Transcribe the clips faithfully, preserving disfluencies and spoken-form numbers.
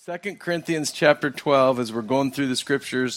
Second Corinthians chapter twelve, as we're going through the scriptures.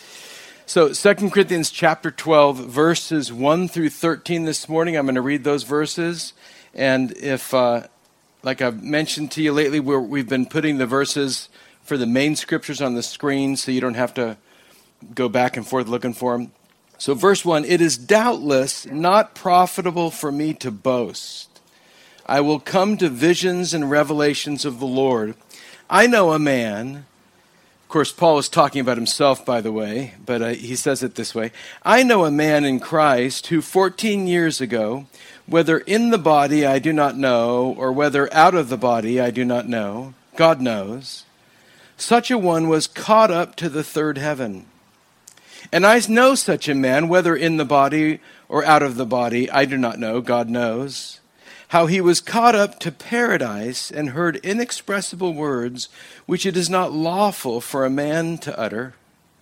So Second Corinthians chapter twelve, verses one through thirteen this morning. I'm going to read those verses. And if, uh, like I've mentioned to you lately, we're, we've been putting the verses for the main scriptures on the screen so you don't have to go back and forth looking for them. So verse one, it is doubtless not profitable for me to boast. I will come to visions and revelations of the Lord. I know a man, of course, Paul is talking about himself, by the way, but uh, he says it this way. I know a man in Christ who fourteen years ago, whether in the body I do not know, or whether out of the body I do not know, God knows, such a one was caught up to the third heaven. And I know such a man, whether in the body or out of the body, I do not know, God knows, how he was caught up to paradise and heard inexpressible words which it is not lawful for a man to utter.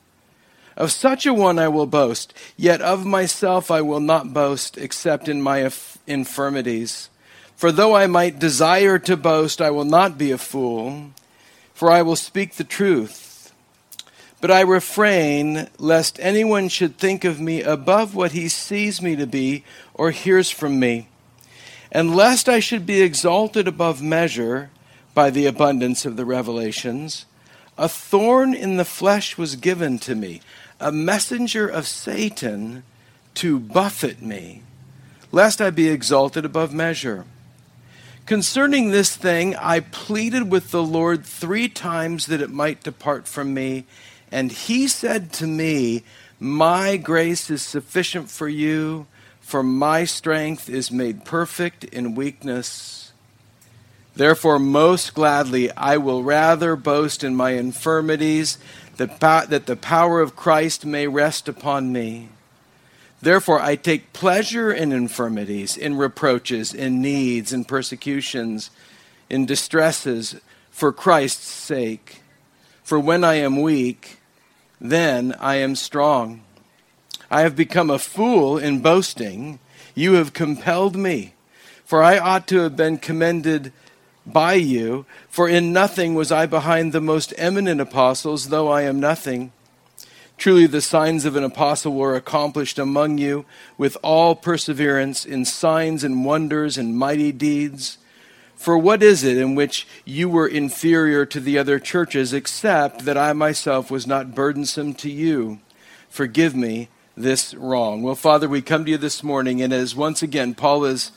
Of such a one I will boast, yet of myself I will not boast except in my infirmities. For though I might desire to boast, I will not be a fool, for I will speak the truth. But I refrain, lest anyone should think of me above what he sees me to be or hears from me. And lest I should be exalted above measure by the abundance of the revelations, a thorn in the flesh was given to me, a messenger of Satan to buffet me, lest I be exalted above measure. Concerning this thing, I pleaded with the Lord three times that it might depart from me. And he said to me, my grace is sufficient for you, for my strength is made perfect in weakness. Therefore, most gladly, I will rather boast in my infirmities, that, that the power of Christ may rest upon me. Therefore, I take pleasure in infirmities, in reproaches, in needs, in persecutions, in distresses, for Christ's sake. For when I am weak, then I am strong. I have become a fool in boasting. You have compelled me. For I ought to have been commended by you. For in nothing was I behind the most eminent apostles, though I am nothing. Truly the signs of an apostle were accomplished among you with all perseverance in signs and wonders and mighty deeds. For what is it in which you were inferior to the other churches, except that I myself was not burdensome to you? Forgive me this wrong. Well, Father, we come to you this morning, and as once again Paul is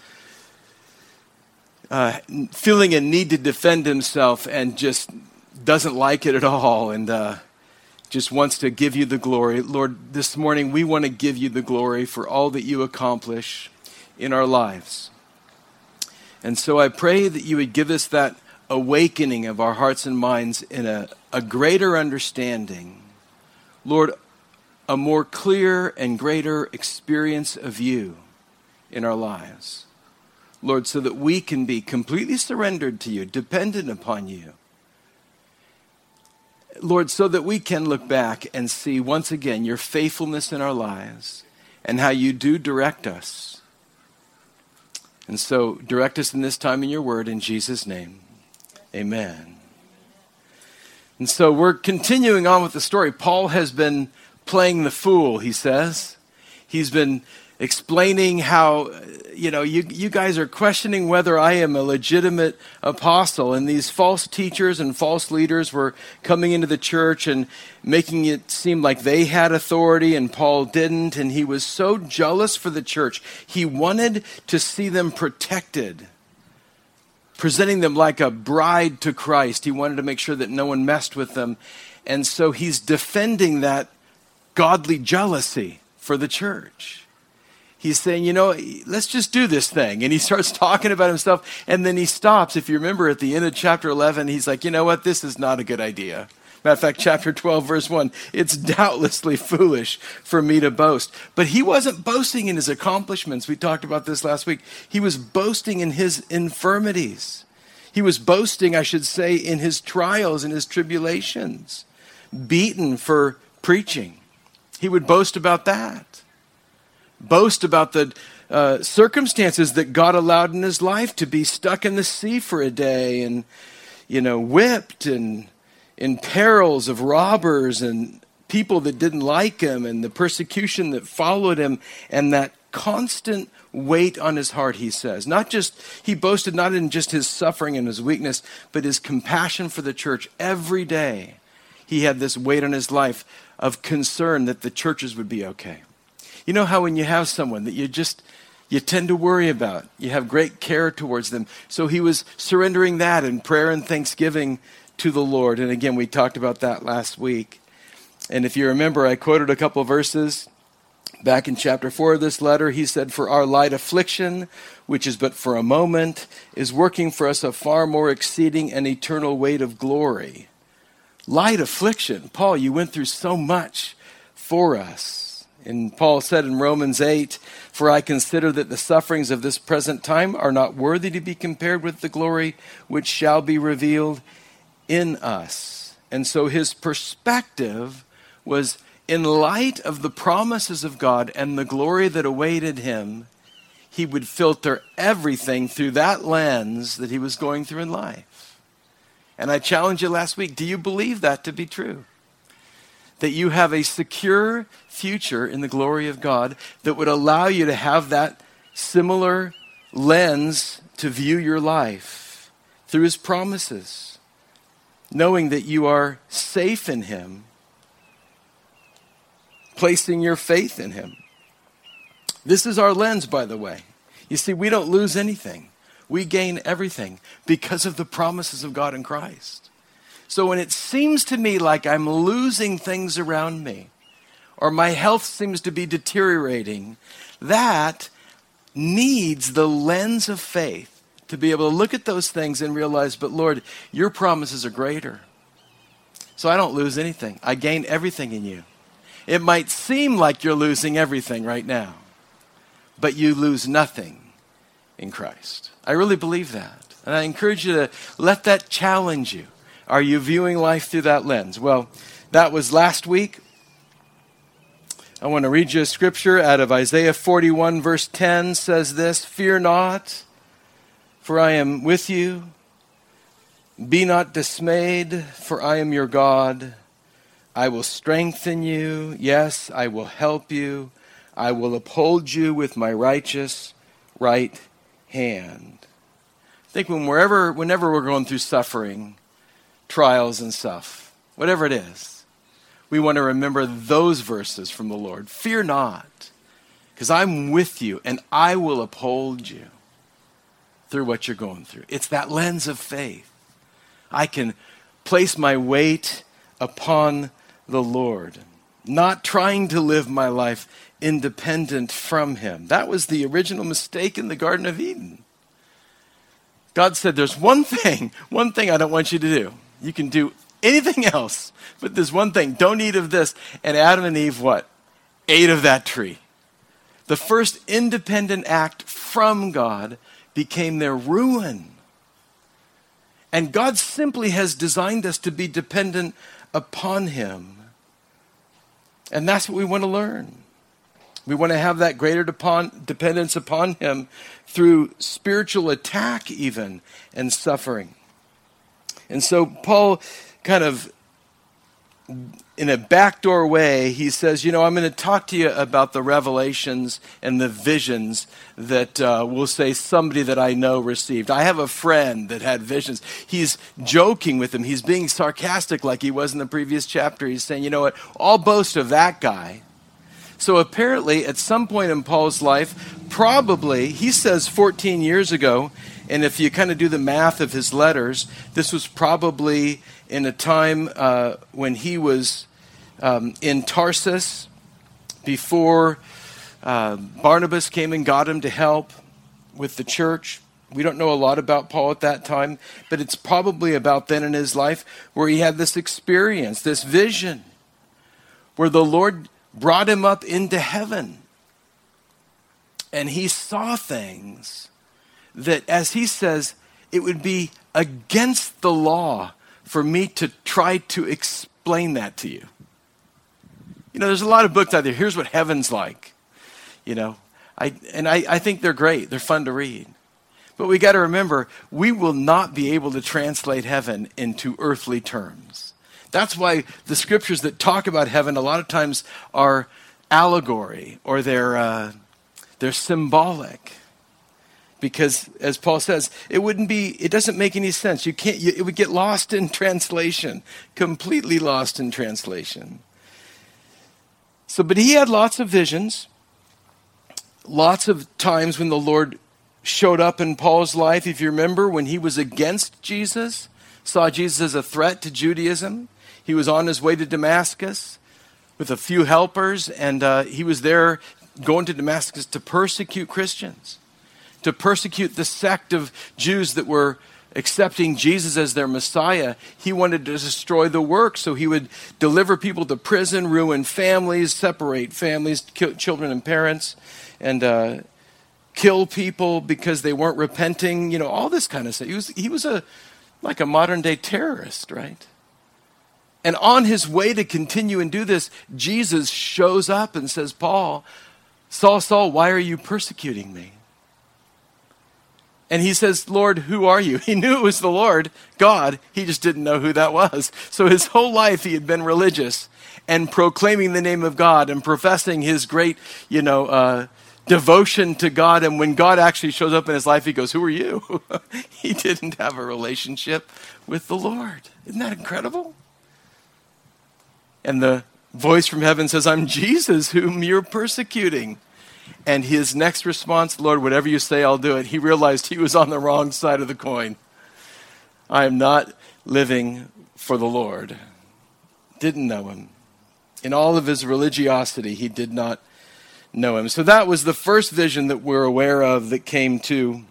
uh, feeling a need to defend himself and just doesn't like it at all, and uh, just wants to give you the glory. Lord, this morning we want to give you the glory for all that you accomplish in our lives. And so I pray that you would give us that awakening of our hearts and minds in a, a greater understanding. Lord, a more clear and greater experience of you in our lives. Lord, so that we can be completely surrendered to you, dependent upon you. Lord, so that we can look back and see once again your faithfulness in our lives and how you do direct us. And so direct us in this time in your word in Jesus' name. Amen. And so we're continuing on with the story. Paul has been playing the fool, he says. He's been explaining how, you know, you, you guys are questioning whether I am a legitimate apostle. And these false teachers and false leaders were coming into the church and making it seem like they had authority and Paul didn't. And he was so jealous for the church. He wanted to see them protected, presenting them like a bride to Christ. He wanted to make sure that no one messed with them. And so he's defending that godly jealousy for the church. He's saying, you know, let's just do this thing. And he starts talking about himself, and then he stops. If you remember at the end of chapter eleven, he's like, you know what, this is not a good idea. Matter of fact, chapter twelve, verse one, it's doubtlessly foolish for me to boast. But he wasn't boasting in his accomplishments. We talked about this last week. He was boasting in his infirmities. He was boasting, I should say, in his trials and his tribulations, beaten for preaching. He would boast about that. Boast about the uh, circumstances that God allowed in his life, to be stuck in the sea for a day and, you know, whipped and in perils of robbers and people that didn't like him and the persecution that followed him and that constant weight on his heart, he says. Not just, he boasted not in just his suffering and his weakness, but his compassion for the church. Every day he had this weight on his life of concern that the churches would be okay. You know how when you have someone that you just, you tend to worry about, you have great care towards them. So he was surrendering that in prayer and thanksgiving to the Lord. And again, we talked about that last week. And if you remember, I quoted a couple of verses back in chapter four of this letter. He said, "For our light affliction, which is but for a moment, is working for us a far more exceeding and eternal weight of glory." Light affliction. Paul, you went through so much for us. And Paul said in Romans eight, "For I consider that the sufferings of this present time are not worthy to be compared with the glory which shall be revealed in us." And so his perspective was, in light of the promises of God and the glory that awaited him, he would filter everything through that lens that he was going through in life. And I challenged you last week, do you believe that to be true? That you have a secure future in the glory of God that would allow you to have that similar lens to view your life through his promises, knowing that you are safe in him, placing your faith in him. This is our lens, by the way. You see, we don't lose anything. We gain everything because of the promises of God in Christ. So when it seems to me like I'm losing things around me, or my health seems to be deteriorating, that needs the lens of faith to be able to look at those things and realize, but Lord, your promises are greater. So I don't lose anything. I gain everything in you. It might seem like you're losing everything right now, but you lose nothing in Christ. I really believe that. And I encourage you to let that challenge you. Are you viewing life through that lens? Well, that was last week. I want to read you a scripture out of Isaiah forty-one, verse ten says this, "Fear not, for I am with you. Be not dismayed, for I am your God. I will strengthen you. Yes, I will help you. I will uphold you with my righteous right hand." I think when wherever, whenever we're going through suffering, trials and stuff, whatever it is, we want to remember those verses from the Lord. Fear not, because I'm with you and I will uphold you through what you're going through. It's that lens of faith. I can place my weight upon the Lord, not trying to live my life independent from him. That was the original mistake in the Garden of Eden. God said, there's one thing, one thing I don't want you to do. You can do anything else, but there's one thing, don't eat of this. And Adam and Eve, what? Ate of that tree. The first independent act from God became their ruin. And God simply has designed us to be dependent upon him. And that's what we want to learn. We want to have that greater depon- dependence upon him through spiritual attack even and suffering. And so Paul kind of, in a backdoor way, he says, you know, I'm going to talk to you about the revelations and the visions that uh, we'll say somebody that I know received. I have a friend that had visions. He's joking with him. He's being sarcastic like he was in the previous chapter. He's saying, you know what, I'll boast of that guy. So apparently at some point in Paul's life, probably, he says fourteen years ago, and if you kind of do the math of his letters, this was probably in a time uh, when he was um, in Tarsus before uh, Barnabas came and got him to help with the church. We don't know a lot about Paul at that time, but it's probably about then in his life where he had this experience, this vision, where the Lord brought him up into heaven. And he saw things that, as he says, it would be against the law for me to try to explain that to you. You know, there's a lot of books out there. Here's what heaven's like. You know, I and I, I think they're great. They're fun to read. But we got to remember, we will not be able to translate heaven into earthly terms. That's why the scriptures that talk about heaven a lot of times are allegory, or they're uh, they're symbolic. Because, as Paul says, it wouldn't be, it doesn't make any sense. You can't, you, it would get lost in translation, completely lost in translation. So, but he had lots of visions, lots of times when the Lord showed up in Paul's life. If you remember, when he was against Jesus, saw Jesus as a threat to Judaism, he was on his way to Damascus with a few helpers, and uh, he was there going to Damascus to persecute Christians, to persecute the sect of Jews that were accepting Jesus as their Messiah. He wanted to destroy the work, so he would deliver people to prison, ruin families, separate families, kill children and parents, and uh, kill people because they weren't repenting. You know, all this kind of stuff. He was he was a like a modern day terrorist, right? And on his way to continue and do this, Jesus shows up and says, "Paul, Saul, Saul, why are you persecuting me?" And he says, "Lord, who are you?" He knew it was the Lord, God. He just didn't know who that was. So his whole life he had been religious and proclaiming the name of God and professing his great, you know, uh, devotion to God. And when God actually shows up in his life, he goes, "Who are you?" He didn't have a relationship with the Lord. Isn't that incredible? And the voice from heaven says, "I'm Jesus whom you're persecuting." And his next response, "Lord, whatever you say, I'll do it." He realized he was on the wrong side of the coin. I am not living for the Lord. Didn't know him. In all of his religiosity, he did not know him. So that was the first vision that we're aware of that came to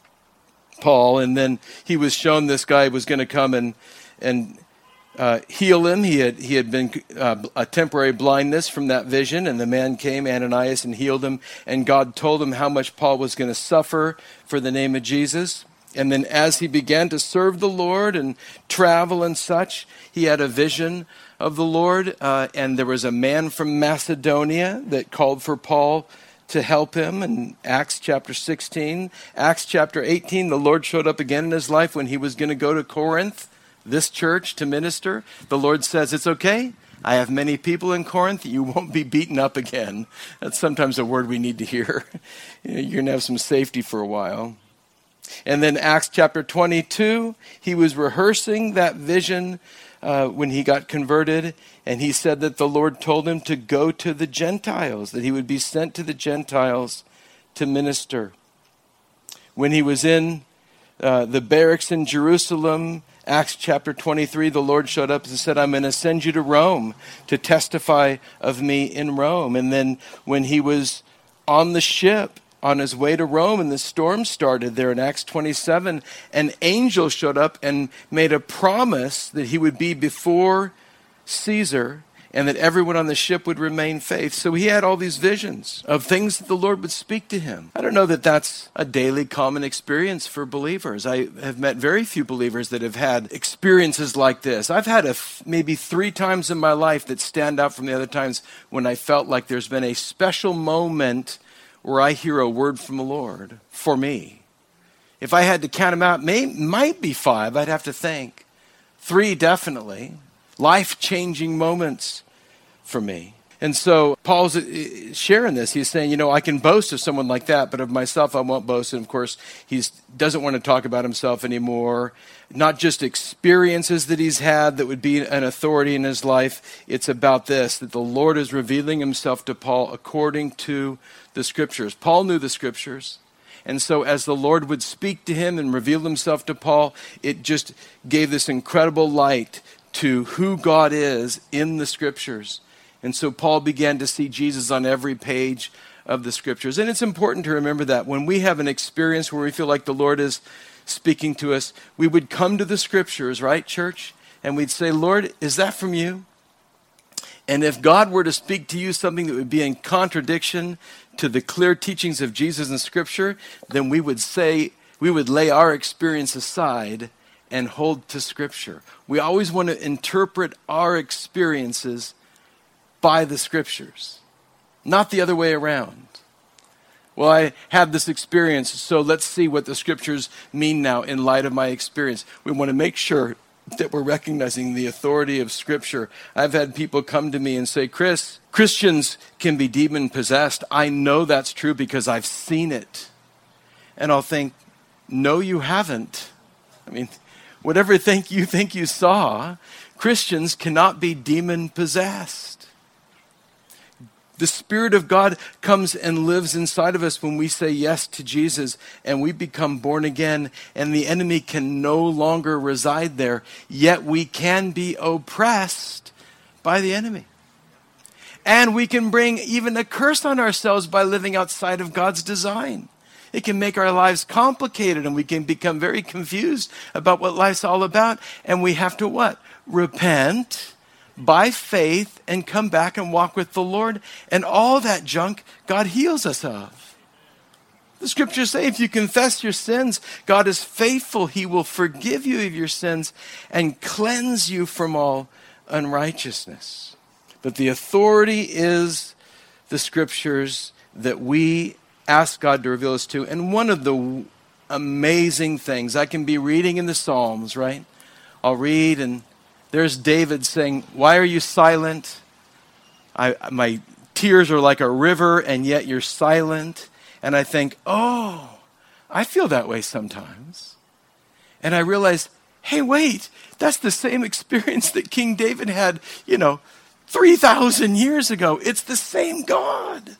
Paul. And then he was shown this guy was going to come and and Uh, heal him. He had he had been uh, a temporary blindness from that vision, and the man came, Ananias, and healed him. And God told him how much Paul was going to suffer for the name of Jesus. And then as he began to serve the Lord and travel and such, he had a vision of the Lord. Uh, and there was a man from Macedonia that called for Paul to help him in Acts chapter sixteen. Acts chapter eighteen, the Lord showed up again in his life when he was going to go to Corinth, this church, to minister. The Lord says, "It's okay. I have many people in Corinth. You won't be beaten up again." That's sometimes a word we need to hear. You're going to have some safety for a while. And then Acts chapter twenty-two, he was rehearsing that vision uh, when he got converted. And he said that the Lord told him to go to the Gentiles, that he would be sent to the Gentiles to minister. When he was in uh, the barracks in Jerusalem, Acts chapter twenty-three, the Lord showed up and said, "I'm going to send you to Rome to testify of me in Rome." And then when he was on the ship on his way to Rome and the storm started there in Acts twenty-seven, an angel showed up and made a promise that he would be before Caesar and that everyone on the ship would remain faithful. So he had all these visions of things that the Lord would speak to him. I don't know that that's a daily common experience for believers. I have met very few believers that have had experiences like this. I've had a f- maybe three times in my life that stand out from the other times when I felt like there's been a special moment where I hear a word from the Lord for me. If I had to count them out, may, might be five, I'd have to think. Three, definitely. Life-changing moments for me. And so Paul's sharing this. He's saying, you know, I can boast of someone like that, but of myself I won't boast. And of course, he doesn't want to talk about himself anymore. Not just experiences that he's had that would be an authority in his life. It's about this, that the Lord is revealing himself to Paul according to the Scriptures. Paul knew the Scriptures. And so as the Lord would speak to him and reveal himself to Paul, it just gave this incredible light to who God is in the Scriptures. And so Paul began to see Jesus on every page of the Scriptures. And it's important to remember that when we have an experience where we feel like the Lord is speaking to us, we would come to the Scriptures, right, church? And we'd say, "Lord, is that from you?" And if God were to speak to you something that would be in contradiction to the clear teachings of Jesus in Scripture, then we would say, we would lay our experience aside and hold to Scripture. We always want to interpret our experiences by the Scriptures, not the other way around. Well, I had this experience, so let's see what the Scriptures mean now in light of my experience. We want to make sure that we're recognizing the authority of Scripture. I've had people come to me and say, Chris, Christians can be demon-possessed. I know that's true because I've seen it. And I'll think, no, you haven't. I mean, whatever think you think you saw, Christians cannot be demon-possessed. The Spirit of God comes and lives inside of us when we say yes to Jesus and we become born again, and the enemy can no longer reside there, yet we can be oppressed by the enemy. And we can bring even a curse on ourselves by living outside of God's design. It can make our lives complicated and we can become very confused about what life's all about. And we have to what? Repent by faith and come back and walk with the Lord. And all that junk God heals us of. The scriptures say if you confess your sins, God is faithful. He will forgive you of your sins and cleanse you from all unrighteousness. But the authority is the scriptures that we ask God to reveal us to. And one of the amazing things, I can be reading in the Psalms, right? I'll read and there's David saying, why are you silent? I, my tears are like a river and yet you're silent. And I think, oh, I feel that way sometimes. And I realize, hey, wait, that's the same experience that King David had, you know, three thousand years ago. It's the same God.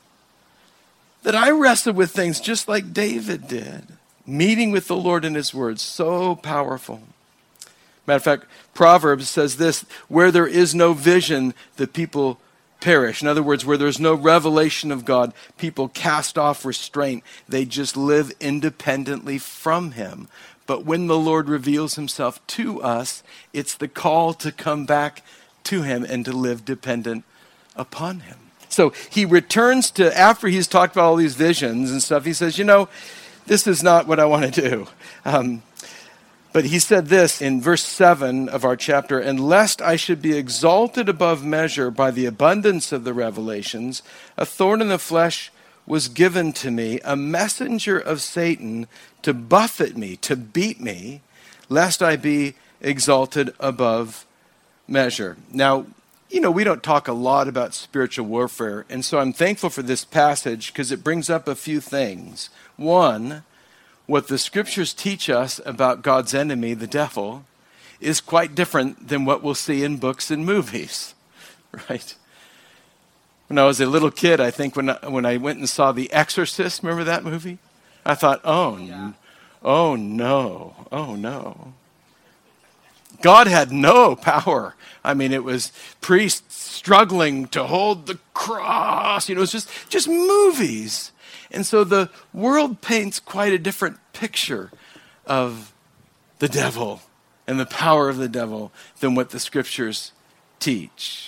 That I wrestled with things just like David did. Meeting with the Lord in his word, so powerful. Matter of fact, Proverbs says this, where there is no vision, the people perish. In other words, where there's no revelation of God, people cast off restraint. They just live independently from him. But when the Lord reveals himself to us, it's the call to come back to him and to live dependent upon him. So he returns to, after he's talked about all these visions and stuff, he says, you know, this is not what I want to do. Um, But he said this in verse seven of our chapter, and lest I should be exalted above measure by the abundance of the revelations, a thorn in the flesh was given to me, a messenger of Satan to buffet me, to beat me, lest I be exalted above measure. Now, you know, we don't talk a lot about spiritual warfare, and so I'm thankful for this passage because it brings up a few things. One, what the scriptures teach us about God's enemy, the devil, is quite different than what we'll see in books and movies, right? When I was a little kid, I think when I, when I went and saw The Exorcist, remember that movie? I thought, oh, yeah. oh no, oh no. God had no power. I mean, it was priests struggling to hold the cross. You know, it was just, just movies. And so the world paints quite a different picture of the devil and the power of the devil than what the scriptures teach.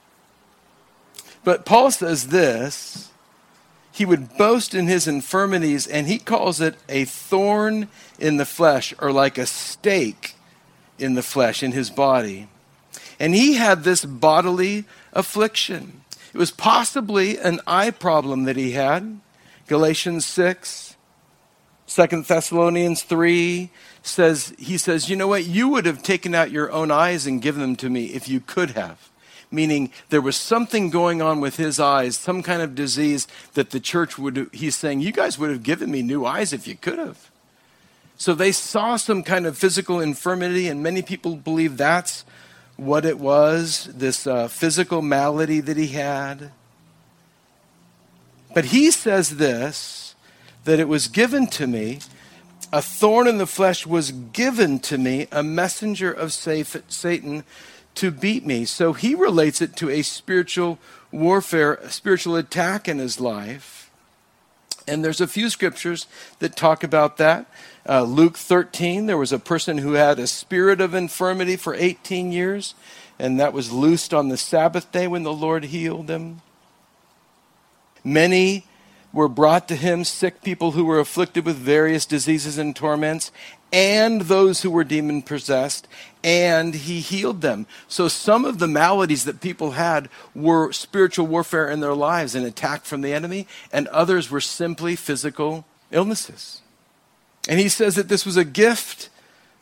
But Paul says this, he would boast in his infirmities, and he calls it a thorn in the flesh, or like a stake in the flesh, in his body. And he had this bodily affliction. It was possibly an eye problem that he had. Galatians six, Second Thessalonians three says, he says, you know what, you would have taken out your own eyes and given them to me if you could have. Meaning there was something going on with his eyes, some kind of disease that the church would, he's saying, you guys would have given me new eyes if you could have. So they saw some kind of physical infirmity, and many people believe that's what it was, this uh, physical malady that he had. But he says this, that it was given to me, a thorn in the flesh was given to me, a messenger of Satan to beat me. So he relates it to a spiritual warfare, a spiritual attack in his life. And there's a few scriptures that talk about that. Uh, Luke thirteen, there was a person who had a spirit of infirmity for eighteen years, and that was loosed on the Sabbath day when the Lord healed him. Many were brought to him, sick people who were afflicted with various diseases and torments, and those who were demon-possessed, and he healed them. So some of the maladies that people had were spiritual warfare in their lives, an attack from the enemy, and others were simply physical illnesses. And he says that this was a gift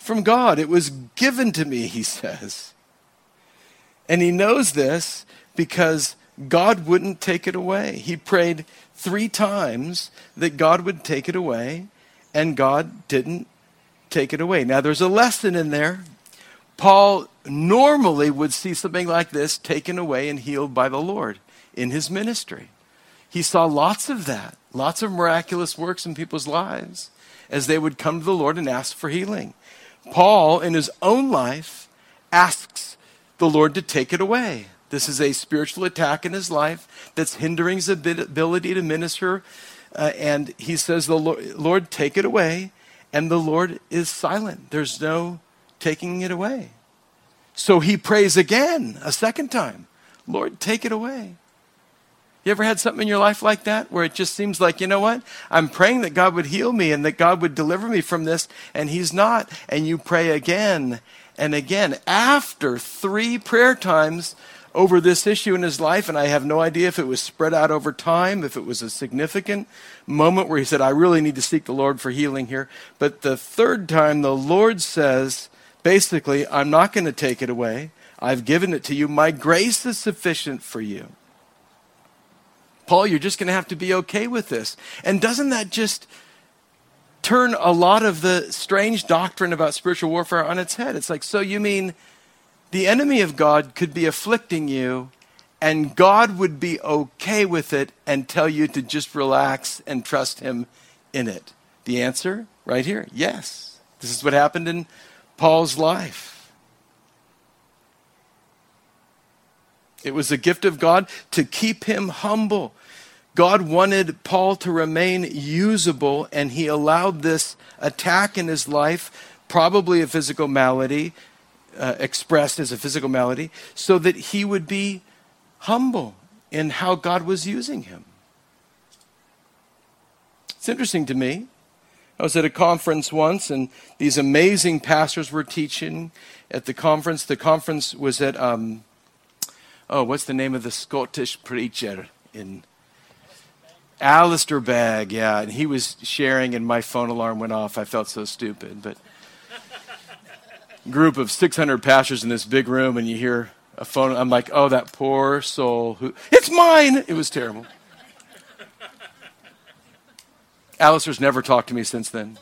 from God. It was given to me, he says. And he knows this because God wouldn't take it away. He prayed three times that God would take it away, and God didn't take it away. Now, there's a lesson in there. Paul normally would see something like this taken away and healed by the Lord in his ministry. He saw lots of that, lots of miraculous works in people's lives as they would come to the Lord and ask for healing. Paul, in his own life, asks the Lord to take it away. This is a spiritual attack in his life that's hindering his ability to minister. Uh, and he says, "The Lord, Lord, take it away." And the Lord is silent. There's no taking it away. So he prays again, a second time. "Lord, take it away." You ever had something in your life like that where it just seems like, you know what? I'm praying that God would heal me and that God would deliver me from this, and he's not. And you pray again and again. After three prayer times over this issue in his life, and I have no idea if it was spread out over time, if it was a significant moment where he said, "I really need to seek the Lord for healing here." But the third time, the Lord says, basically, "I'm not going to take it away. I've given it to you. My grace is sufficient for you. Paul, you're just going to have to be okay with this." And doesn't that just turn a lot of the strange doctrine about spiritual warfare on its head? It's like, so you mean the enemy of God could be afflicting you, and God would be okay with it and tell you to just relax and trust him in it? The answer right here, yes. This is what happened in Paul's life. It was a gift of God to keep him humble. God wanted Paul to remain usable, and he allowed this attack in his life, probably a physical malady, uh, expressed as a physical malady, so that he would be humble in how God was using him. It's interesting to me. I was at a conference once, and these amazing pastors were teaching at the conference. The conference was at, um, oh, what's the name of the Scottish preacher in Alistair Begg, yeah, and he was sharing, and my phone alarm went off. I felt so stupid, but group of six hundred pastors in this big room, and you hear a phone. I'm like, oh, that poor soul who, it's mine. It was terrible. Alistair's never talked to me since then.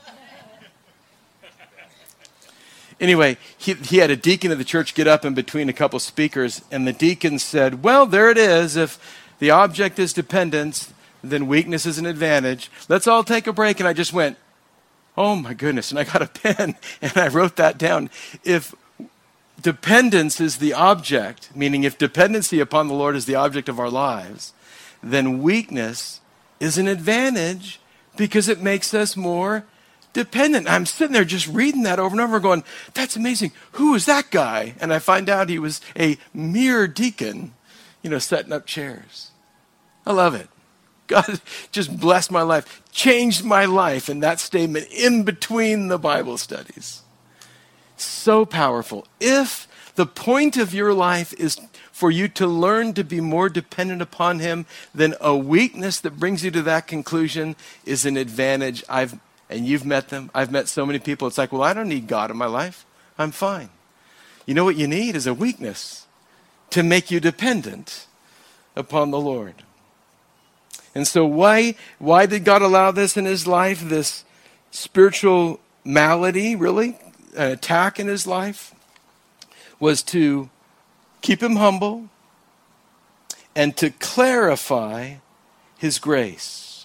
Anyway, he, he had a deacon of the church get up in between a couple speakers, and the deacon said, "Well, there it is. If the object is dependence, then weakness is an advantage. Let's all take a break." And I just went, oh my goodness. And I got a pen and I wrote that down. If dependence is the object, meaning if dependency upon the Lord is the object of our lives, then weakness is an advantage because it makes us more dependent. I'm sitting there just reading that over and over going, that's amazing. Who is that guy? And I find out he was a mere deacon, you know, setting up chairs. I love it. God just blessed my life, changed my life in that statement in between the Bible studies. So powerful. If the point of your life is for you to learn to be more dependent upon him, then a weakness that brings you to that conclusion is an advantage. I've and you've met them. I've met so many people. It's like, well, I don't need God in my life. I'm fine. You know what you need is a weakness to make you dependent upon the Lord. And so why, why did God allow this in his life, this spiritual malady, really, an attack in his life? Was to keep him humble and to clarify his grace.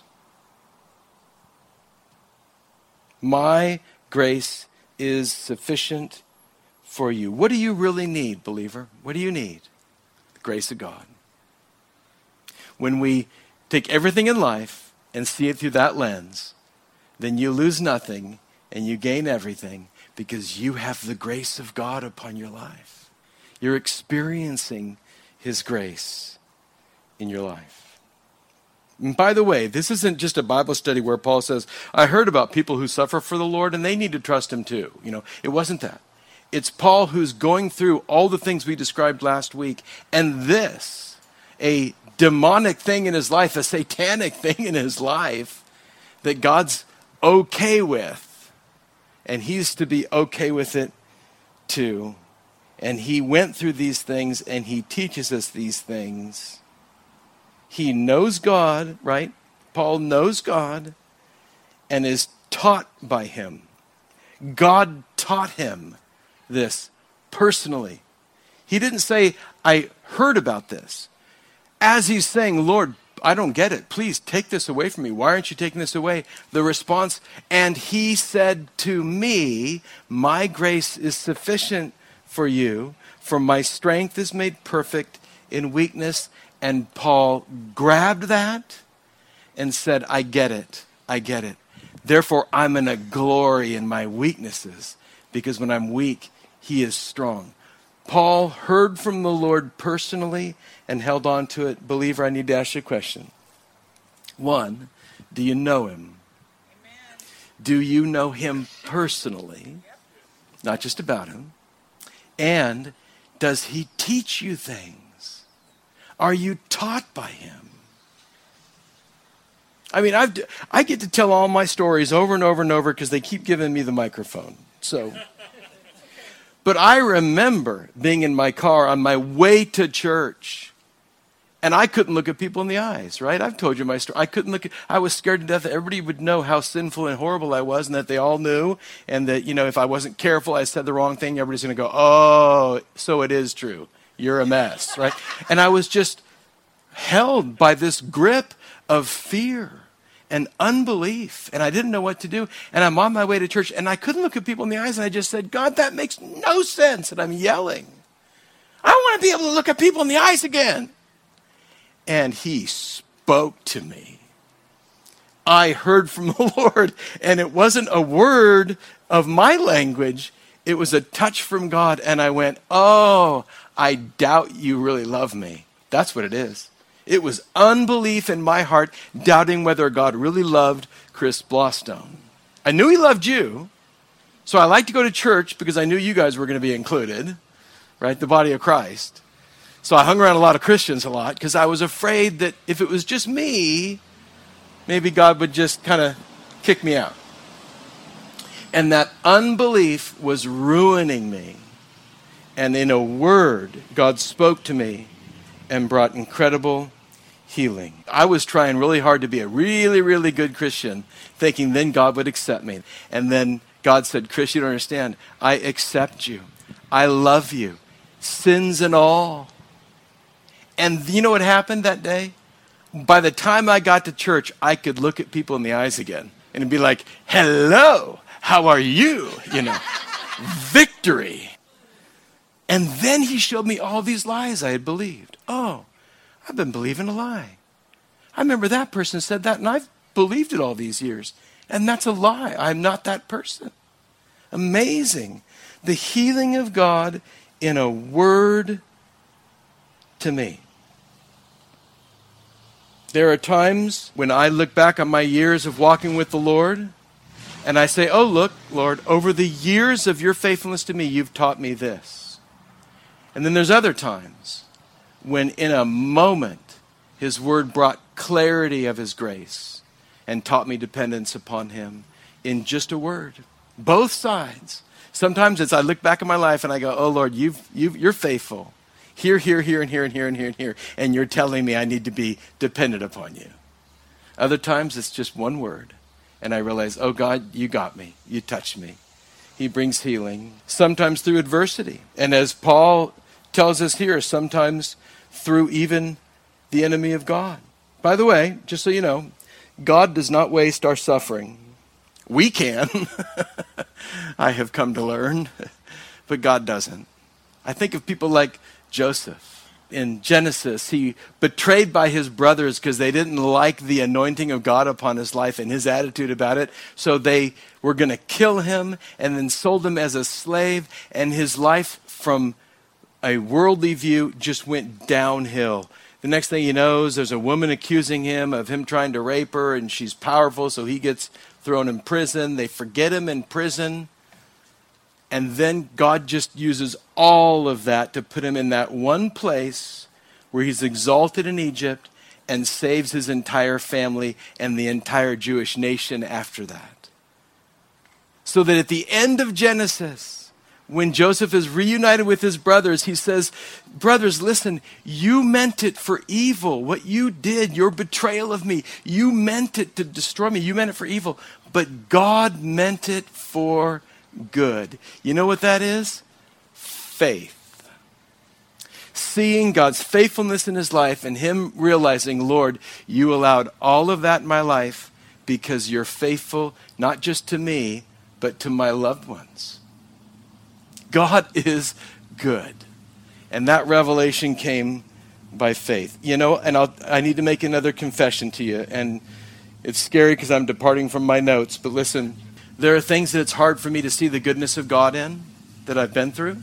My grace is sufficient for you. What do you really need, believer? What do you need? The grace of God. When we take everything in life and see it through that lens, then you lose nothing and you gain everything because you have the grace of God upon your life. You're experiencing his grace in your life. And by the way, this isn't just a Bible study where Paul says, I heard about people who suffer for the Lord and they need to trust him too. You know, it wasn't that. It's Paul who's going through all the things we described last week, and this, a demonic thing in his life, a satanic thing in his life that God's okay with, and he's to be okay with it too. And he went through these things, and he teaches us these things. He knows God, right? Paul knows God and is taught by him. God taught him this personally. He didn't say, I heard about this. As he's saying, Lord, I don't get it. Please take this away from me. Why aren't you taking this away? The response, and he said to me, my grace is sufficient for you, for my strength is made perfect in weakness. And Paul grabbed that and said, I get it. I get it. Therefore, I'm going to glory in my weaknesses, because when I'm weak, he is strong. Paul heard from the Lord personally and held on to it. Believer, I need to ask you a question. One, do you know him? Amen. Do you know him personally? Yep. Not just about him. And does he teach you things? Are you taught by him? I mean, I've, I get to tell all my stories over and over and over because they keep giving me the microphone. So, but I remember being in my car on my way to church, and I couldn't look at people in the eyes, right? I've told you my story. I couldn't look at, I was scared to death that everybody would know how sinful and horrible I was, and that they all knew, and that, you know, if I wasn't careful, I said the wrong thing, everybody's going to go, oh, so it is true. You're a mess, right? And I was just held by this grip of fear and unbelief, and I didn't know what to do. And I'm on my way to church, and I couldn't look at people in the eyes, and I just said, God, that makes no sense. And I'm yelling, I want to be able to look at people in the eyes again. And he spoke to me. I heard from the Lord, and it wasn't a word of my language. It was a touch from God, and I went, oh, I doubt you really love me. That's what it is. It was unbelief in my heart, doubting whether God really loved Chris Blostone. I knew he loved you, so I liked to go to church because I knew you guys were going to be included, right? The body of Christ. So I hung around a lot of Christians a lot because I was afraid that if it was just me, maybe God would just kind of kick me out. And that unbelief was ruining me. And in a word, God spoke to me and brought incredible healing. I was trying really hard to be a really, really good Christian, thinking then God would accept me. And then God said, Chris, you don't understand. I accept you. I love you. Sins and all. And you know what happened that day? By the time I got to church, I could look at people in the eyes again and be like, hello, how are you? You know, victory. And then he showed me all these lies I had believed. Oh, I've been believing a lie. I remember that person said that, and I've believed it all these years. And that's a lie. I'm not that person. Amazing. The healing of God in a word to me. There are times when I look back on my years of walking with the Lord, and I say, oh, look, Lord, over the years of your faithfulness to me, you've taught me this. And then there's other times when in a moment, his word brought clarity of his grace and taught me dependence upon him in just a word. Both sides. Sometimes it's I look back at my life and I go, oh, Lord, you've, you've, you're faithful. Here, here, here, and here, and here, and here, and here. And you're telling me I need to be dependent upon you. Other times it's just one word. And I realize, oh, God, you got me. You touched me. He brings healing. Sometimes through adversity. And as Paul tells us here, sometimes through even the enemy of God. By the way, just so you know, God does not waste our suffering. We can. I have come to learn. But God doesn't. I think of people like Joseph. In Genesis, he betrayed by his brothers because they didn't like the anointing of God upon his life and his attitude about it. So they were going to kill him and then sold him as a slave. And his life from a worldly view just went downhill. The next thing he knows, there's a woman accusing him of him trying to rape her, and she's powerful, so he gets thrown in prison. They forget him in prison. And then God just uses all of that to put him in that one place where he's exalted in Egypt and saves his entire family and the entire Jewish nation after that. So that at the end of Genesis, when Joseph is reunited with his brothers, he says, brothers, listen, you meant it for evil. What you did, your betrayal of me, you meant it to destroy me. You meant it for evil. But God meant it for good. You know what that is? Faith. Seeing God's faithfulness in his life and him realizing, Lord, you allowed all of that in my life because you're faithful, not just to me, but to my loved ones. God is good. And that revelation came by faith. You know, and I'll, I need to make another confession to you. And it's scary because I'm departing from my notes. But listen, there are things that it's hard for me to see the goodness of God in that I've been through.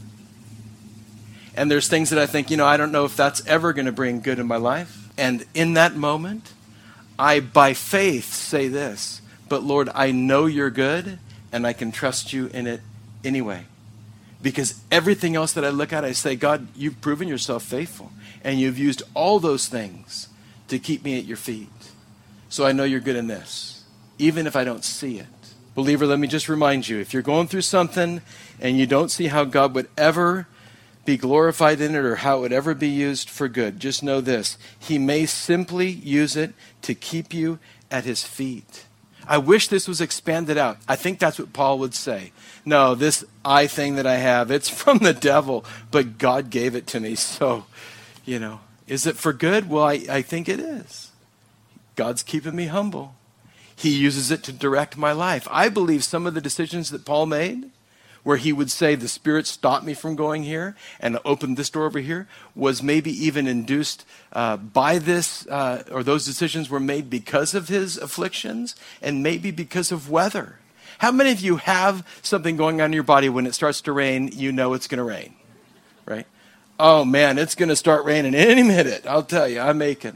And there's things that I think, you know, I don't know if that's ever going to bring good in my life. And in that moment, I, by faith, say this, but Lord, I know you're good, and I can trust you in it anyway. Because everything else that I look at, I say, God, you've proven yourself faithful, and you've used all those things to keep me at your feet. So I know you're good in this, even if I don't see it. Believer, let me just remind you, if you're going through something and you don't see how God would ever be glorified in it or how it would ever be used for good, just know this. He may simply use it to keep you at his feet. I wish this was expanded out. I think that's what Paul would say. No, this I thing that I have, it's from the devil, but God gave it to me. So, you know, is it for good? Well, I, I think it is. God's keeping me humble. He uses it to direct my life. I believe some of the decisions that Paul made, where he would say, the Spirit stopped me from going here and opened this door over here, was maybe even induced uh, by this, uh, or those decisions were made because of his afflictions and maybe because of weather. How many of you have something going on in your body when it starts to rain, you know it's going to rain, right? Oh man, it's going to start raining any minute. I'll tell you, I'm aching.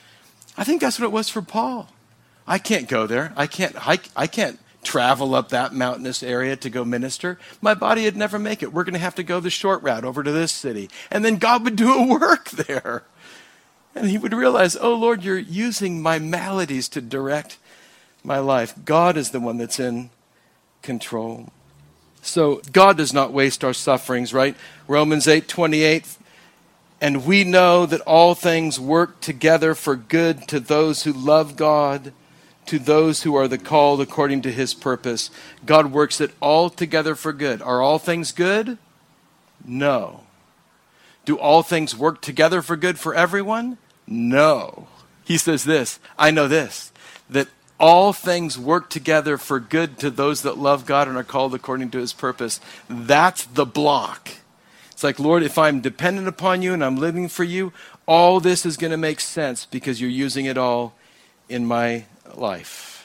I think that's what it was for Paul. I can't go there. I can't hike. I can't travel up that mountainous area to go minister. My body would never make it. We're going to have to go the short route over to this city. And then God would do a work there. And he would realize, oh Lord, you're using my maladies to direct my life. God is the one that's in control. So God does not waste our sufferings, right? Romans eight twenty-eight. And we know that all things work together for good to those who love God, to those who are the called according to his purpose. God works it all together for good. Are all things good? No. Do all things work together for good for everyone? No. He says this, I know this, that all things work together for good to those that love God and are called according to his purpose. That's the block. It's like, Lord, if I'm dependent upon you and I'm living for you, all this is going to make sense because you're using it all in my life.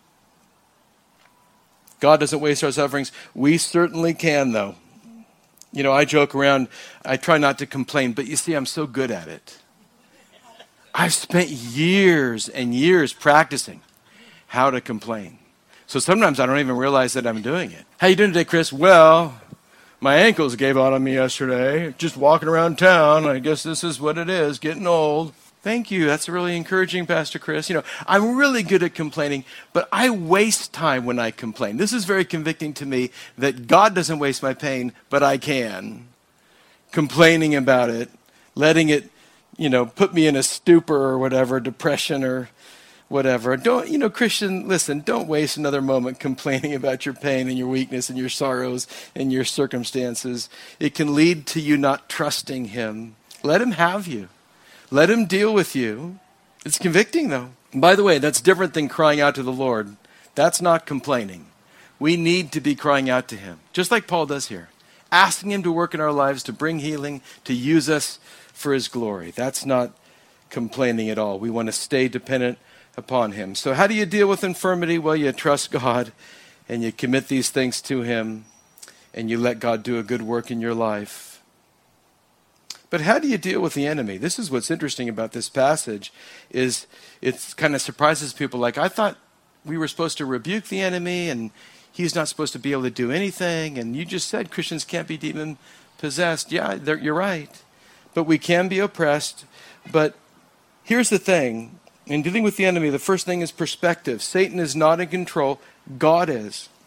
God doesn't waste our sufferings. We certainly can, though. You know, I joke around. I try not to complain, but you see, I'm so good at it. I've spent years and years practicing how to complain. So sometimes I don't even realize that I'm doing it. How you doing today, Chris? Well, my ankles gave out on me yesterday. Just walking around town. I guess this is what it is, getting old. Thank you. That's really encouraging, Pastor Chris. You know, I'm really good at complaining, but I waste time when I complain. This is very convicting to me that God doesn't waste my pain, but I can. Complaining about it, letting it, you know, put me in a stupor or whatever, depression or whatever. Don't, you know, Christian, listen, don't waste another moment complaining about your pain and your weakness and your sorrows and your circumstances. It can lead to you not trusting him. Let him have you. Let him deal with you. It's convicting, though. And by the way, that's different than crying out to the Lord. That's not complaining. We need to be crying out to him, just like Paul does here, asking him to work in our lives, to bring healing, to use us for his glory. That's not complaining at all. We want to stay dependent upon him. So how do you deal with infirmity? Well, you trust God, and you commit these things to him, and you let God do a good work in your life. But how do you deal with the enemy? This is what's interesting about this passage, is it kind of surprises people. Like, I thought we were supposed to rebuke the enemy, and he's not supposed to be able to do anything. And you just said Christians can't be demon possessed. Yeah, you're right. But we can be oppressed. But here's the thing. In dealing with the enemy, the first thing is perspective. Satan is not in control. God is.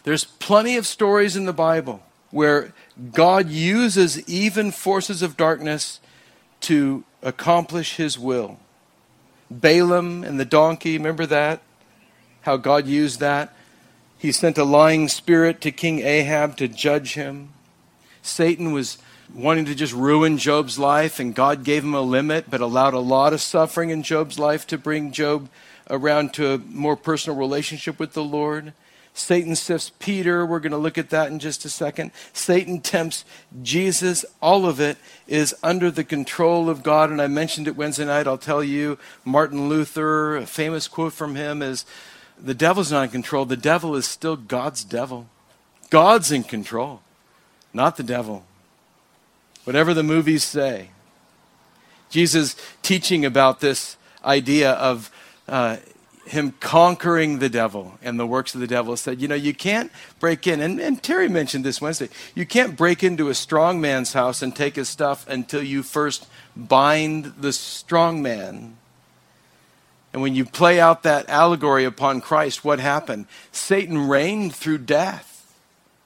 There's plenty of stories in the Bible where God uses even forces of darkness to accomplish his will. Balaam and the donkey, remember that? How God used that? He sent a lying spirit to King Ahab to judge him. Satan was wanting to just ruin Job's life, and God gave him a limit, but allowed a lot of suffering in Job's life to bring Job around to a more personal relationship with the Lord. Satan sifts Peter. We're going to look at that in just a second. Satan tempts Jesus. All of it is under the control of God. And I mentioned it Wednesday night. I'll tell you, Martin Luther, a famous quote from him is, the devil's not in control. The devil is still God's devil. God's in control, not the devil. Whatever the movies say. Jesus teaching about this idea of uh, him conquering the devil and the works of the devil said, you know, you can't break in, and, and Terry mentioned this Wednesday, you can't break into a strong man's house and take his stuff until you first bind the strong man. And when you play out that allegory upon Christ, what happened? Satan reigned through death.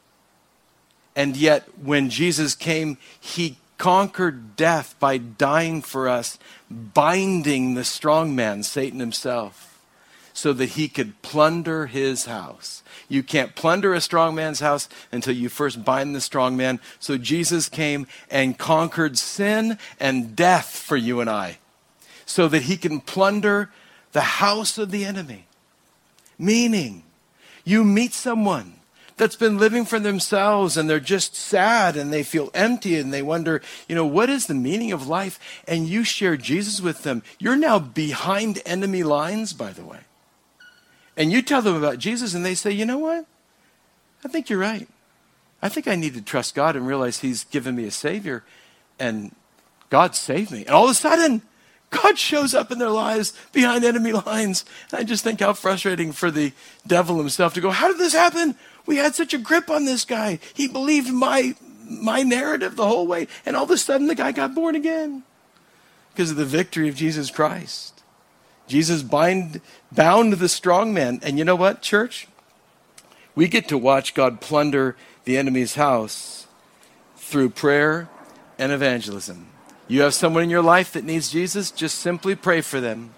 And yet when Jesus came, he conquered death by dying for us, binding the strong man, Satan himself, so that he could plunder his house. You can't plunder a strong man's house until you first bind the strong man. So Jesus came and conquered sin and death for you and I, so that he can plunder the house of the enemy. Meaning, you meet someone that's been living for themselves and they're just sad and they feel empty and they wonder, you know, what is the meaning of life? And you share Jesus with them. You're now behind enemy lines, by the way. And you tell them about Jesus and they say, you know what? I think you're right. I think I need to trust God and realize he's given me a Savior and God saved me. And all of a sudden, God shows up in their lives behind enemy lines. And I just think how frustrating for the devil himself to go, how did this happen? We had such a grip on this guy. He believed my, my narrative the whole way. And all of a sudden the guy got born again because of the victory of Jesus Christ. Jesus bind, bound the strong man. And you know what, church? We get to watch God plunder the enemy's house through prayer and evangelism. You have someone in your life that needs Jesus, just simply pray for them.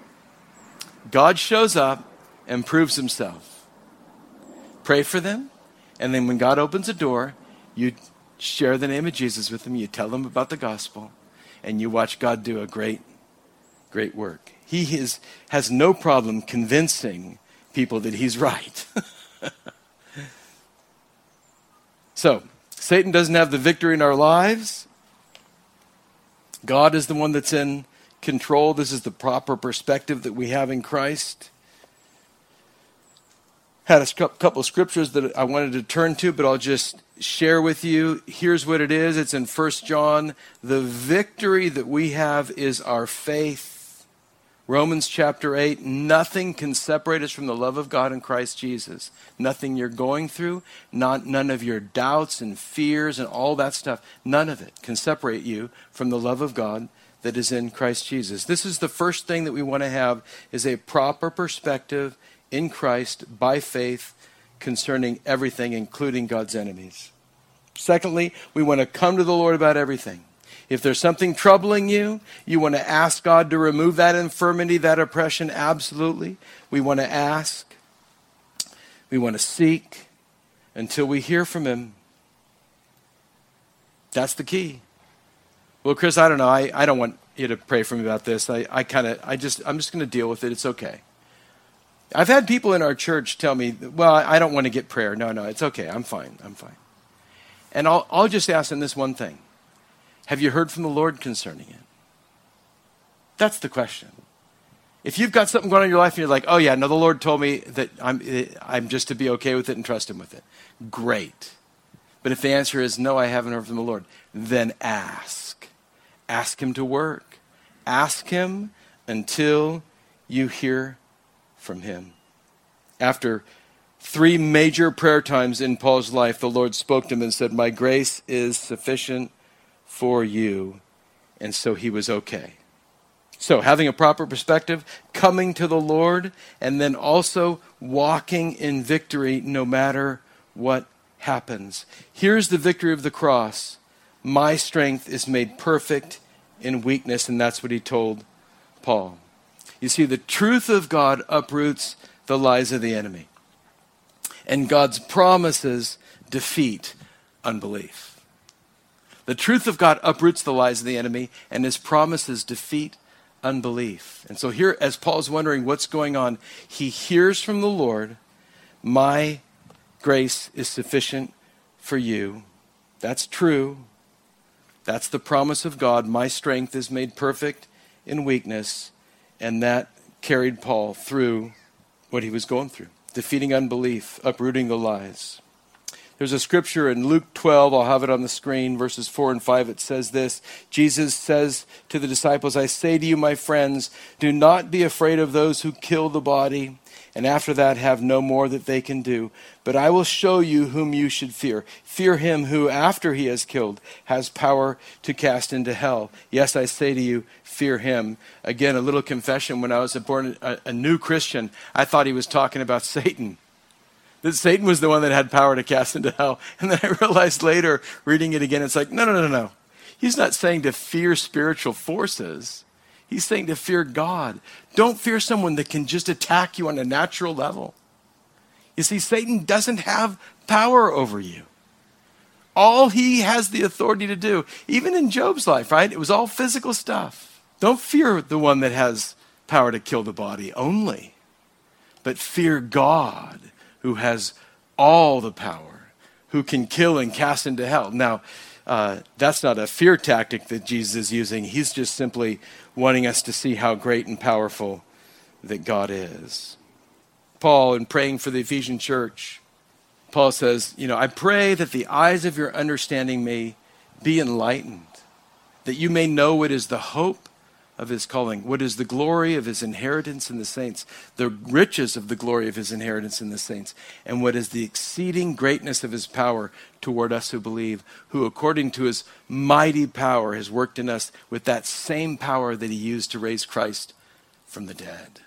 God shows up and proves himself. Pray for them, and then when God opens a door, you share the name of Jesus with them, you tell them about the gospel, and you watch God do a great, great work. He is, has no problem convincing people that he's right. So, Satan doesn't have the victory in our lives. God is the one that's in control. This is the proper perspective that we have in Christ. Had a couple of scriptures that I wanted to turn to, but I'll just share with you. Here's what it is. It's in First John. The victory that we have is our faith. Romans chapter eight, nothing can separate us from the love of God in Christ Jesus. Nothing you're going through, not, none of your doubts and fears and all that stuff, none of it can separate you from the love of God that is in Christ Jesus. This is the first thing that we want to have, is a proper perspective in Christ by faith concerning everything, including God's enemies. Secondly, we want to come to the Lord about everything. If there's something troubling you, you want to ask God to remove that infirmity, that oppression, absolutely. We want to ask. We want to seek until we hear from him. That's the key. Well, Chris, I don't know. I, I don't want you to pray for me about this. I, I kind of, I just, I'm just going to deal with it. It's okay. I've had people in our church tell me, well, I don't want to get prayer. No, no, it's okay. I'm fine. I'm fine. And I'll, I'll just ask them this one thing. Have you heard from the Lord concerning it? That's the question. If you've got something going on in your life and you're like, oh yeah, no, the Lord told me that I'm, I'm just to be okay with it and trust him with it. Great. But if the answer is no, I haven't heard from the Lord, then ask. Ask him to work. Ask him until you hear from him. After three major prayer times in Paul's life, the Lord spoke to him and said, my grace is sufficient for you. And so he was okay. So having a proper perspective, coming to the Lord, and then also walking in victory no matter what happens. Here's the victory of the cross. My strength is made perfect in weakness, and that's what he told Paul. You see, the truth of God uproots the lies of the enemy. And God's promises defeat unbelief. The truth of God uproots the lies of the enemy, and his promises defeat unbelief. And so here, as Paul's wondering what's going on, he hears from the Lord, my grace is sufficient for you. That's true. That's the promise of God. My strength is made perfect in weakness. And that carried Paul through what he was going through, defeating unbelief, uprooting the lies. There's a scripture in Luke twelve, I'll have it on the screen, verses four and five. It says this, Jesus says to the disciples, I say to you, my friends, do not be afraid of those who kill the body, and after that have no more that they can do. But I will show you whom you should fear. Fear him who, after he has killed, has power to cast into hell. Yes, I say to you, fear him. Again, a little confession. When I was born a, a new Christian, I thought he was talking about Satan. That Satan was the one that had power to cast into hell. And then I realized later, reading it again, it's like, no, no, no, no. He's not saying to fear spiritual forces. He's saying to fear God. Don't fear someone that can just attack you on a natural level. You see, Satan doesn't have power over you. All he has the authority to do, even in Job's life, right? It was all physical stuff. Don't fear the one that has power to kill the body only, but fear God, who has all the power, who can kill and cast into hell. Now, uh, that's not a fear tactic that Jesus is using. He's just simply wanting us to see how great and powerful that God is. Paul, in praying for the Ephesian church, Paul says, you know, I pray that the eyes of your understanding may be enlightened, that you may know what is the hope of his calling, what is the glory of his inheritance in the saints, the riches of the glory of his inheritance in the saints, and what is the exceeding greatness of his power toward us who believe, who according to his mighty power has worked in us with that same power that he used to raise Christ from the dead.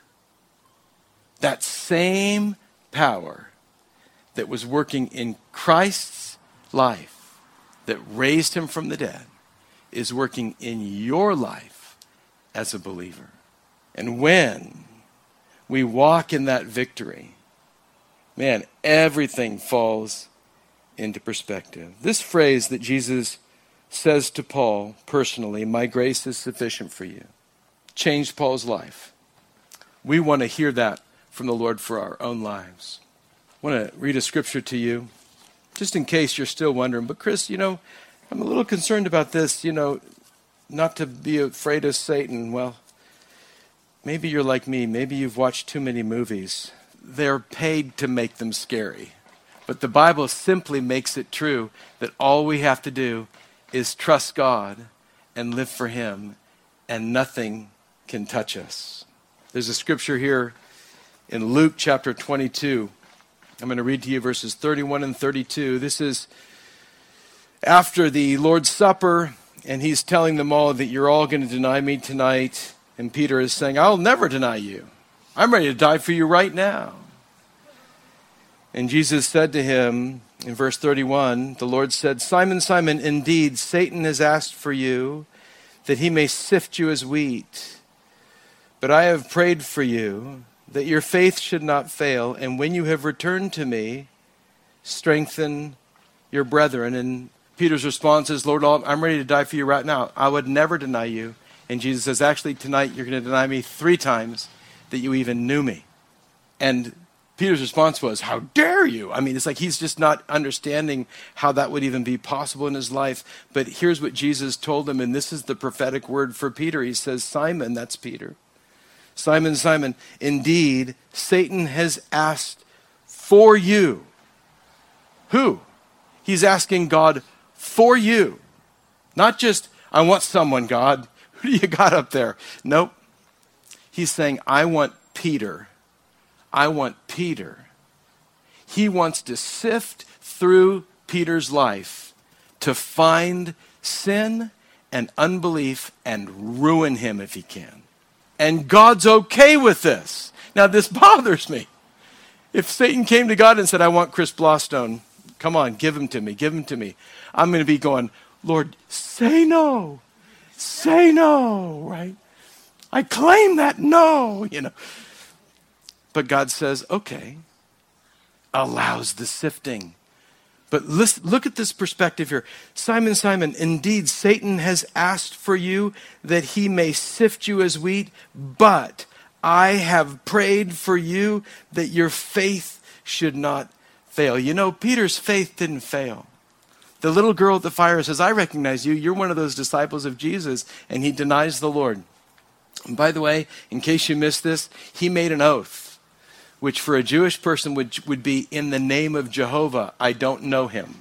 That same power that was working in Christ's life, that raised him from the dead, is working in your life as a believer. And when we walk in that victory, man, everything falls into perspective. This phrase that Jesus says to Paul personally, my grace is sufficient for you, changed Paul's life. We want to hear that from the Lord for our own lives. I want to read a scripture to you, just in case you're still wondering, but Chris, you know, I'm a little concerned about this, you know, not to be afraid of Satan. Well, maybe you're like me. Maybe you've watched too many movies. They're paid to make them scary. But the Bible simply makes it true that all we have to do is trust God and live for him, and nothing can touch us. There's a scripture here in Luke chapter twenty-two. I'm going to read to you verses thirty-one and thirty-two. This is after the Lord's Supper, and he's telling them all that you're all going to deny me tonight. And Peter is saying, I'll never deny you. I'm ready to die for you right now. And Jesus said to him in verse thirty-one, the Lord said, Simon, Simon, indeed Satan has asked for you that he may sift you as wheat. But I have prayed for you that your faith should not fail. And when you have returned to me, strengthen your brethren. And Peter's response is, Lord, I'm ready to die for you right now. I would never deny you. And Jesus says, actually, tonight you're going to deny me three times that you even knew me. And Peter's response was, how dare you? I mean, it's like he's just not understanding how that would even be possible in his life. But here's what Jesus told him, and this is the prophetic word for Peter. He says, Simon, that's Peter. Simon, Simon, indeed, Satan has asked for you. Who? He's asking God for you. Not just, I want someone, God. Who do you got up there? Nope. He's saying, I want Peter. I want Peter. He wants to sift through Peter's life to find sin and unbelief and ruin him if he can. And God's okay with this. Now, this bothers me. If Satan came to God and said, I want Chris Blostone, Come on, give him to me, give him to me. I'm going to be going, Lord, say no, say no, right? I claim that no, you know. But God says, okay, allows the sifting. But listen, look at this perspective here. Simon, Simon, indeed, Satan has asked for you that he may sift you as wheat, but I have prayed for you that your faith should not fail. You know, Peter's faith didn't fail. The little girl at the fire says, I recognize you. You're one of those disciples of Jesus. And he denies the Lord. And by the way, in case you missed this, he made an oath, which for a Jewish person would, would be, in the name of Jehovah, I don't know him.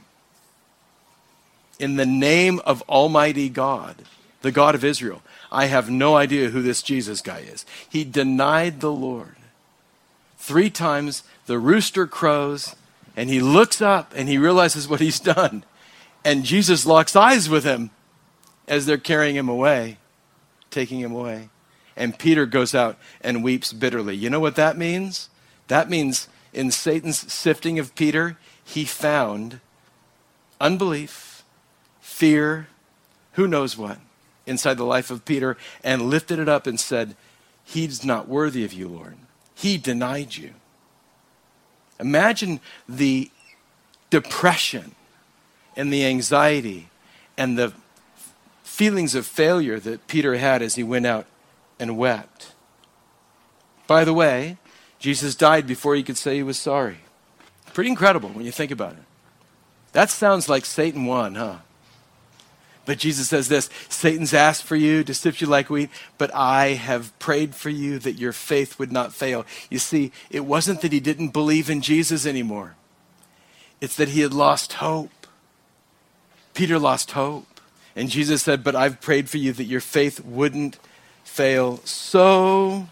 In the name of Almighty God, the God of Israel, I have no idea who this Jesus guy is. He denied the Lord. Three times the rooster crows, and he looks up and he realizes what he's done. And Jesus locks eyes with him as they're carrying him away, taking him away. And Peter goes out and weeps bitterly. You know what that means? That means in Satan's sifting of Peter, he found unbelief, fear, who knows what, inside the life of Peter, and lifted it up and said, he's not worthy of you, Lord. He denied you. Imagine the depression and the anxiety and the feelings of failure that Peter had as he went out and wept. By the way, Jesus died before he could say he was sorry. Pretty incredible when you think about it. That sounds like Satan won, huh? But Jesus says this, Satan's asked for you to sift you like wheat, but I have prayed for you that your faith would not fail. You see, it wasn't that he didn't believe in Jesus anymore. It's that he had lost hope. Peter lost hope. And Jesus said, but I've prayed for you that your faith wouldn't fail. So,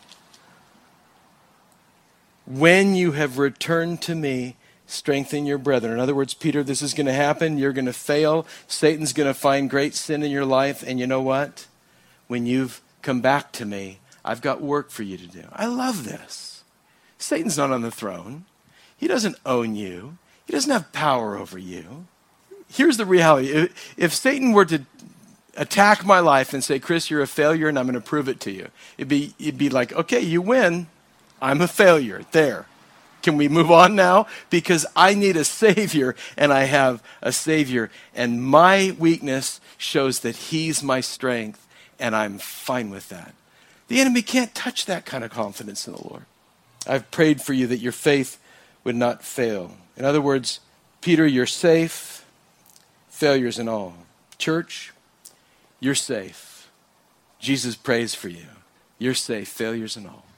when you have returned to me, strengthen your brethren. In other words, Peter, this is going to happen. You're going to fail. Satan's going to find great sin in your life. And you know what? When you've come back to me, I've got work for you to do. I love this. Satan's not on the throne. He doesn't own you. He doesn't have power over you. Here's the reality. If, if Satan were to attack my life and say, Chris, you're a failure and I'm going to prove it to you, it'd be, it'd be like, okay, you win. I'm a failure. There. Can we move on now? Because I need a Savior, and I have a Savior. And my weakness shows that he's my strength, and I'm fine with that. The enemy can't touch that kind of confidence in the Lord. I've prayed for you that your faith would not fail. In other words, Peter, you're safe, failures and all. Church, you're safe. Jesus prays for you. You're safe, failures and all.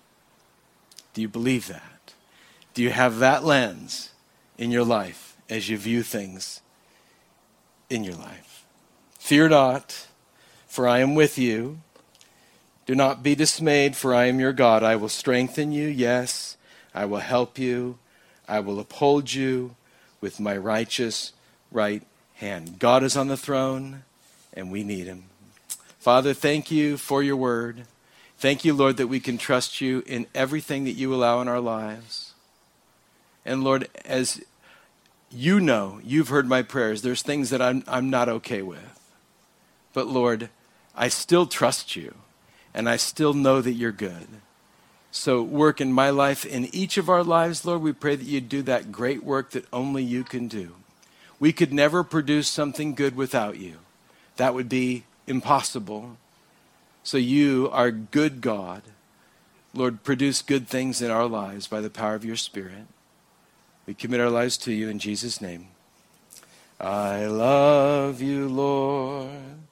Do you believe that? Do you have that lens in your life as you view things in your life? Fear not, for I am with you. Do not be dismayed, for I am your God. I will strengthen you, yes. I will help you. I will uphold you with my righteous right hand. God is on the throne, and we need him. Father, thank you for your word. Thank you, Lord, that we can trust you in everything that you allow in our lives. And Lord, as you know, you've heard my prayers. There's things that I'm, I'm not okay with. But Lord, I still trust you, and I still know that you're good. So work in my life, in each of our lives, Lord. We pray that you do that great work that only you can do. We could never produce something good without you. That would be impossible. So you are good God. Lord, produce good things in our lives by the power of your Spirit. We commit our lives to you in Jesus' name. I love you, Lord.